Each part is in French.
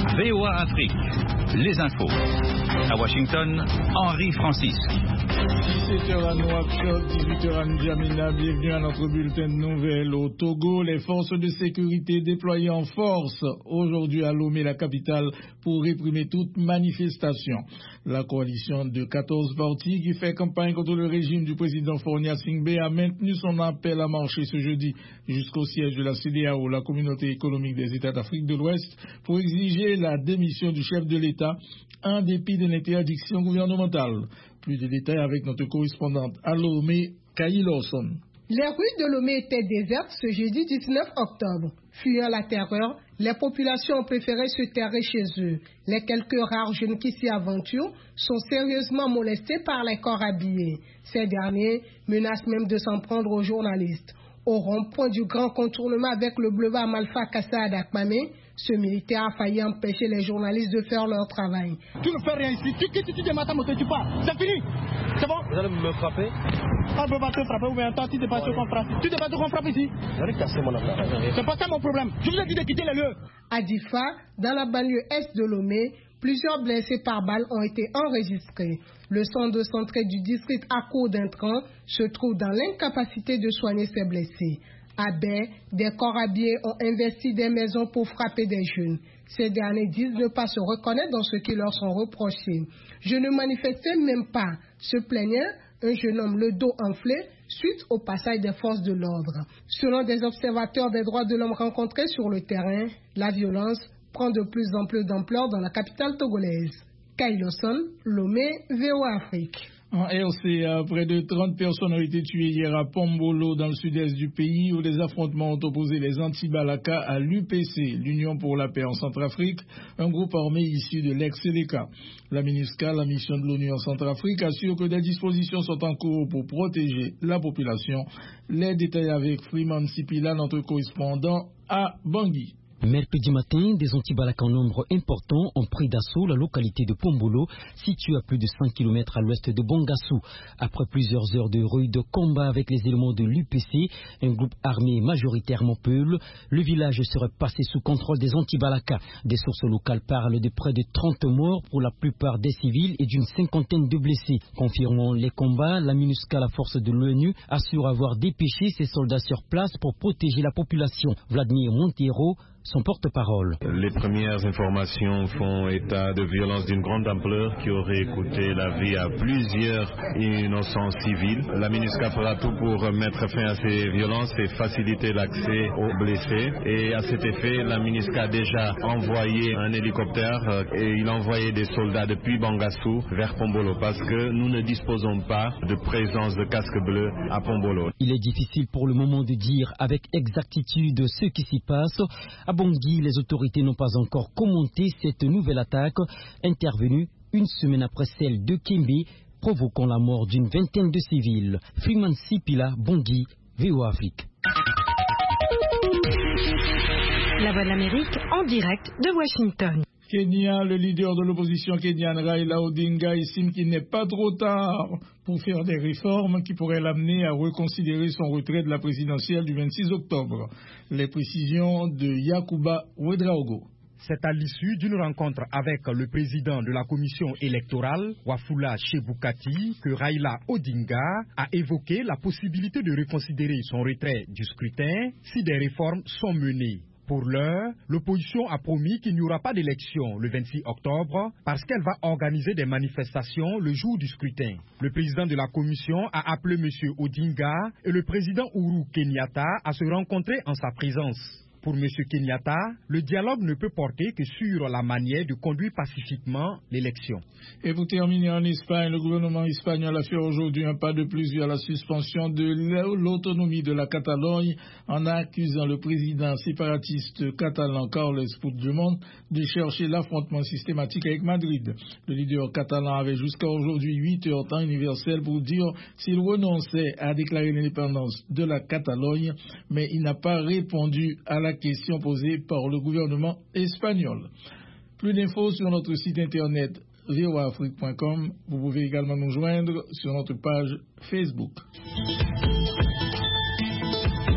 VOA Afrique, les infos. À Washington, Henri Francis. 17h à Nouakchott, 18h à N'Djamena. Bienvenue à notre bulletin de nouvelles. Au Togo, les forces de sécurité déployées en force aujourd'hui à Lomé, la capitale, pour réprimer toute manifestation. La coalition de 14 partis qui fait campagne contre le régime du président Fornia Singbe a maintenu son appel à marcher ce jeudi jusqu'au siège de la CEDEAO, la communauté économique des États d'Afrique de l'Ouest, pour exiger la démission du chef de l'État en dépit de l'interdiction gouvernementale. Plus de détails avec notre correspondante à Lomé, Kayi Lawson. Les rues de Lomé étaient désertes ce jeudi 19 octobre. Fuyant la terreur, les populations ont préféré se terrer chez eux. Les quelques rares jeunes qui s'y aventurent sont sérieusement molestés par les corps habillés. Ces derniers menacent même de s'en prendre aux journalistes. Au rond-point du grand contournement avec le boulevard Malfa Kassa à Dakmame, ce militaire a failli empêcher les journalistes de faire leur travail. Tu ne fais rien ici. Tu démarres ta moto, tu pars. C'est fini. C'est bon? Vous allez me frapper? On ne peut pas te frapper ou bien toi, tu dépenses qu'on frappe. Tu dépenses qu'on frappe ici? J'allais casser mon affaire. C'est pas ça mon problème. Je vous ai dit de quitter les lieux. À Difa, dans la banlieue est de Lomé, plusieurs blessés par balle ont été enregistrés. Le centre de santé du district Ako d'Intran se trouve dans l'incapacité de soigner ses blessés. À Baie, des corps habillés ont investi des maisons pour frapper des jeunes. Ces derniers disent ne pas se reconnaître dans ce qui leur sont reprochés. Je ne manifestais même pas, se plaignait un jeune homme le dos enflé suite au passage des forces de l'ordre. Selon des observateurs des droits de l'homme rencontrés sur le terrain, la violence prend de plus en plus d'ampleur dans la capitale togolaise. Kayi Lawson, Lomé, VOA Afrique. En RCA, près de 30 personnes ont été tuées hier à Pombolo, dans le sud-est du pays, où des affrontements ont opposé les anti-Balaka à l'UPC, l'Union pour la paix en Centrafrique, un groupe armé issu de l'ex-CDK. La MINUSCA, la mission de l'ONU en Centrafrique, assure que des dispositions sont en cours pour protéger la population. Les détails avec Freeman Sipila, notre correspondant à Bangui. Mercredi matin, des anti-Balaka en nombre important ont pris d'assaut la localité de Pombolo, située à plus de 100 km à l'ouest de Bangassou. Après plusieurs heures de rude combat avec les éléments de l'UPC, un groupe armé majoritairement Peul, le village serait passé sous contrôle des anti-Balaka. Des sources locales parlent de près de 30 morts pour la plupart des civils et d'une cinquantaine de blessés. Confirmant les combats, la MINUSCA, la force de l'ONU, assure avoir dépêché ses soldats sur place pour protéger la population. Vladimir Montero, son porte-parole. Les premières informations font état de violences d'une grande ampleur qui auraient coûté la vie à plusieurs innocents civils. La MINUSCA fera tout pour mettre fin à ces violences et faciliter l'accès aux blessés. Et à cet effet, la MINUSCA a déjà envoyé un hélicoptère et il a envoyé des soldats depuis Bangassou vers Pombolo parce que nous ne disposons pas de présence de casques bleus à Pombolo. Il est difficile pour le moment de dire avec exactitude ce qui s'y passe. À Bangui, les autorités n'ont pas encore commenté cette nouvelle attaque intervenue une semaine après celle de Kembe, provoquant la mort d'une vingtaine de civils. Freeman Sipila, Bangui, VOA Afrique. La Voix de l'Amérique en direct de Washington. Kenya, le leader de l'opposition kenyane Raila Odinga estime qu'il n'est pas trop tard pour faire des réformes qui pourraient l'amener à reconsidérer son retrait de la présidentielle du 26 octobre. Les précisions de Yakuba Ouedraogo. C'est à l'issue d'une rencontre avec le président de la commission électorale, Wafula Chebukati, que Raila Odinga a évoqué la possibilité de reconsidérer son retrait du scrutin si des réformes sont menées. Pour l'heure, l'opposition a promis qu'il n'y aura pas d'élection le 26 octobre parce qu'elle va organiser des manifestations le jour du scrutin. Le président de la commission a appelé M. Odinga et le président Uhuru Kenyatta à se rencontrer en sa présence. Pour M. Kenyatta, le dialogue ne peut porter que sur la manière de conduire pacifiquement l'élection. Et pour terminer en Espagne, le gouvernement espagnol a fait aujourd'hui un pas de plus vers la suspension de l'autonomie de la Catalogne en accusant le président séparatiste catalan Carles Puigdemont de chercher l'affrontement systématique avec Madrid. Le leader catalan avait jusqu'à aujourd'hui 8 heures temps universel pour dire s'il renonçait à déclarer l'indépendance de la Catalogne, mais il n'a pas répondu à la question posée par le gouvernement espagnol. Plus d'infos sur notre site internet voaafrique.com. Vous pouvez également nous joindre sur notre page Facebook.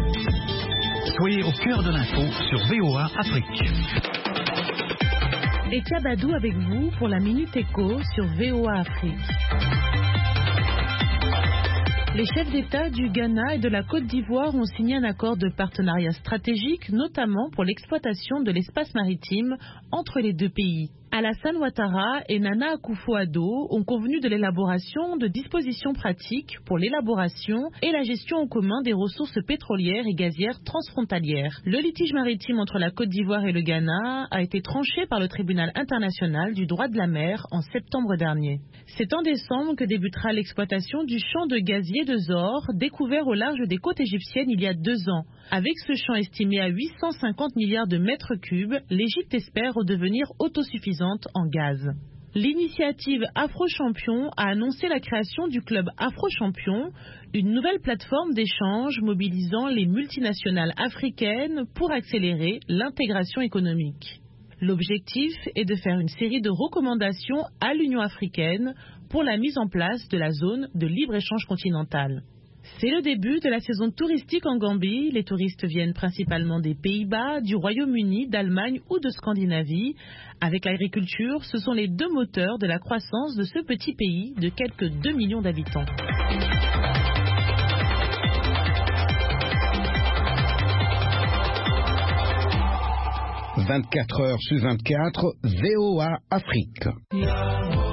Soyez au cœur de l'info sur VOA Afrique. Et Tiabadou avec vous pour la Minute Éco sur VOA Afrique. Les chefs d'État du Ghana et de la Côte d'Ivoire ont signé un accord de partenariat stratégique, notamment pour l'exploitation de l'espace maritime entre les deux pays. Alassane Ouattara et Nana Akufo-Addo ont convenu de l'élaboration de dispositions pratiques pour l'élaboration et la gestion en commun des ressources pétrolières et gazières transfrontalières. Le litige maritime entre la Côte d'Ivoire et le Ghana a été tranché par le Tribunal international du droit de la mer en septembre dernier. C'est en décembre que débutera l'exploitation du champ de gazier de Zor, découvert au large des côtes égyptiennes il y a 2 ans. Avec ce champ estimé à 850 milliards de mètres cubes, l'Égypte espère redevenir autosuffisante en gaz. L'initiative Afro-Champion a annoncé la création du club Afro-Champion, une nouvelle plateforme d'échange mobilisant les multinationales africaines pour accélérer l'intégration économique. L'objectif est de faire une série de recommandations à l'Union africaine pour la mise en place de la zone de libre-échange continentale. C'est le début de la saison touristique en Gambie. Les touristes viennent principalement des Pays-Bas, du Royaume-Uni, d'Allemagne ou de Scandinavie. Avec l'agriculture, ce sont les 2 moteurs de la croissance de ce petit pays de quelques 2 millions d'habitants. « 24 heures sur 24, VOA Afrique.